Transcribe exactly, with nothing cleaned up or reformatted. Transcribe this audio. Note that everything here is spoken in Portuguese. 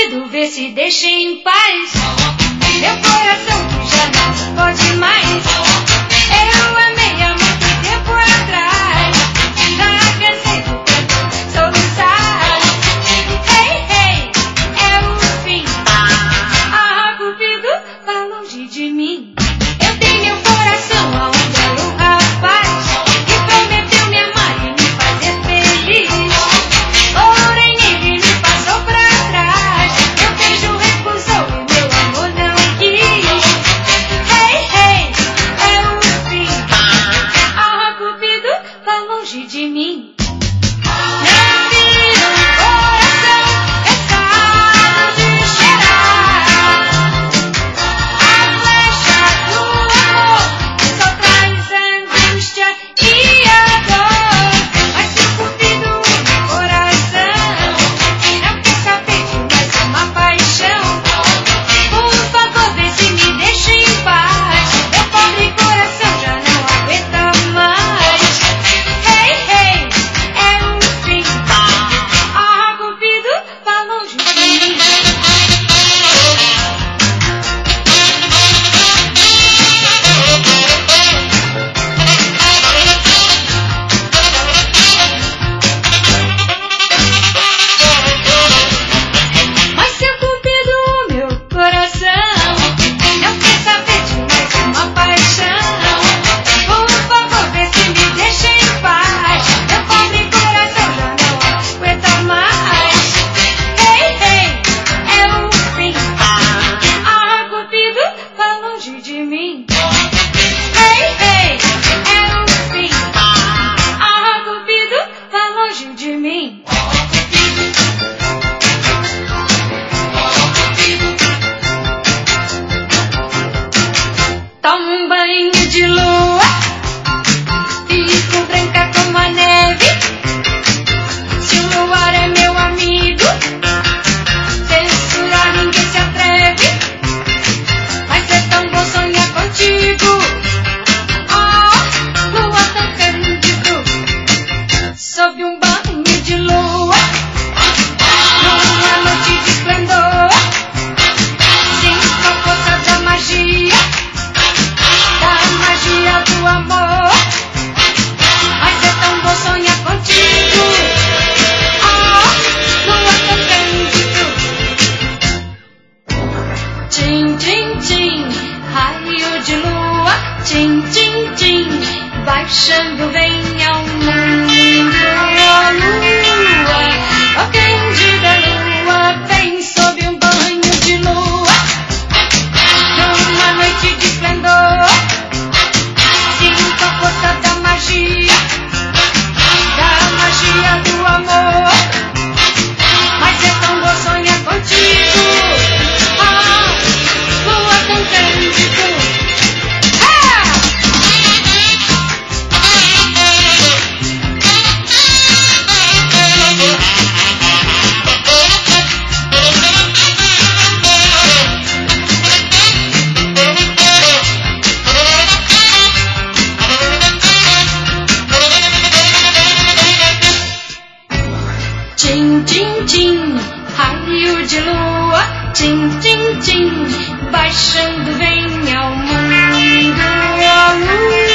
cupido, vê se deixa em paz. Meu coração que já não pode mais. Eu amei há muito tempo atrás. Já cansei do tempo soluçar. Hey, hey, é o fim. Ah, cupido, vá longe de mim. Eu tenho meu coração a um belo rapaz que prometeu me amar e me fazer feliz. Porém ele me passou pra trás. Meu beijo recusou e meu amor não quis. Hey, hey, é o fim. Ah, cupido, vá longe de mim. Não vira um coração cansado de cheirar a flecha do amor, só traz angústia e a dor. Mas se o cupido no coração não quer saber de mais uma paixão, por favor, vê se me deixa em paz. Meu pobre coração já não aguenta mais. Hey, hey, é o fim. Ah, cupido, vá longe de mim. Mas seu cupido, meu coração não quer saber de mais uma paixão, por favor, vê se me deixa em paz. Meu pobre coração já não aguenta mais. Hey, hey, é o fim. Ah, cupido, vá longe de mim. Hey, hey, é o fim. Ah, cupido, vá longe de mim. Toma um banho de lua, fico branca como a neve. Se o luar é meu amigo, censurar ninguém se atreve. Mas é tão bom sonhar contigo. Oh, lua tão cândido, sob um banho de lua, numa noite de esplendor. Sinto a força da magia, da magia do amor. Mas é tão bom sonhar contigo. Oh, lua tão cândido. Tchim, tchim, tchim, raio de lua. Tchim, tchim, tchim, baixando vem ao mundo. Oh, lua, oh cândida lua, vem sob um banho de lua, numa noite de esplendor. Sinto a força da magia, da magia do amor. Mas é tão bom sonhar contigo. Ah, lua tão cândido. Ah! Tchim, tchim, tchim, raio de lua. Tchim, tchim, tchim, baixando vem ao mundo. A lua.